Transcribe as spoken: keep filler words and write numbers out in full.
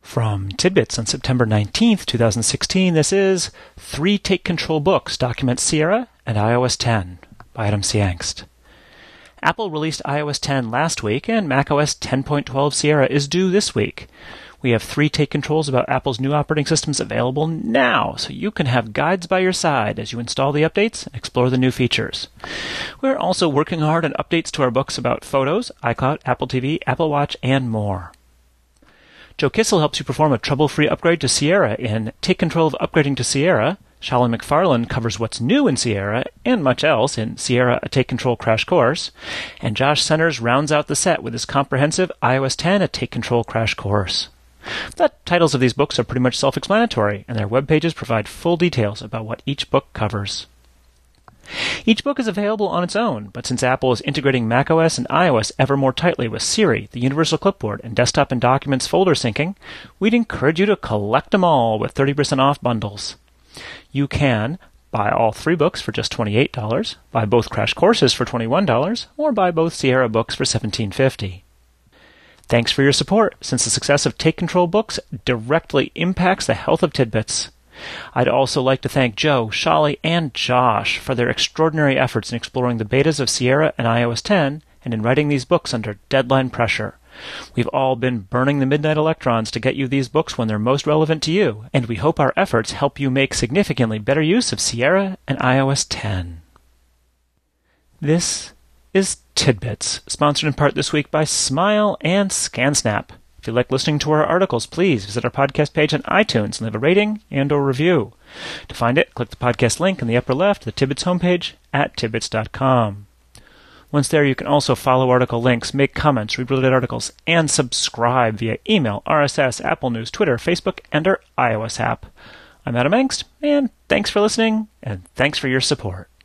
From Tidbits on September nineteenth, twenty sixteen, this is Three Take Control Books Document Sierra and i O S ten by Adam C. Angst. Apple released i O S ten last week, and macOS ten point twelve Sierra is due this week. We have three take controls about Apple's new operating systems available now, so you can have guides by your side as you install the updates and explore the new features. We're also working hard on updates to our books about Photos, iCloud, Apple T V, Apple Watch, and more. Joe Kissel helps you perform a trouble-free upgrade to Sierra in Take Control of Upgrading to Sierra. Shalom McFarlane covers what's new in Sierra and much else in Sierra, a Take Control Crash Course. And Josh Centers rounds out the set with his comprehensive i O S ten, a Take Control Crash Course. The titles of these books are pretty much self-explanatory, and their web pages provide full details about what each book covers. Each book is available on its own, but since Apple is integrating macOS and iOS ever more tightly with Siri, the Universal Clipboard, and Desktop and Documents folder syncing, we'd encourage you to collect them all with thirty percent off bundles. You can buy all three books for just twenty-eight dollars, buy both Crash Courses for twenty-one dollars, or buy both Sierra books for seventeen fifty. Thanks for your support, since the success of Take Control books directly impacts the health of Tidbits. I'd also like to thank Joe, Shali, and Josh for their extraordinary efforts in exploring the betas of Sierra and i O S ten and in writing these books under deadline pressure. We've all been burning the midnight electrons to get you these books when they're most relevant to you, and we hope our efforts help you make significantly better use of Sierra and i O S ten. This is Tidbits, sponsored in part this week by Smile and ScanSnap. If you like listening to our articles, please visit our podcast page on iTunes and leave a rating and or review. To find it, click the podcast link in the upper left of the Tidbits homepage at tidbits dot com. Once there, you can also follow article links, make comments, read related articles, and subscribe via email, R S S, Apple News, Twitter, Facebook, and our iOS app. I'm Adam Angst, and thanks for listening, and thanks for your support.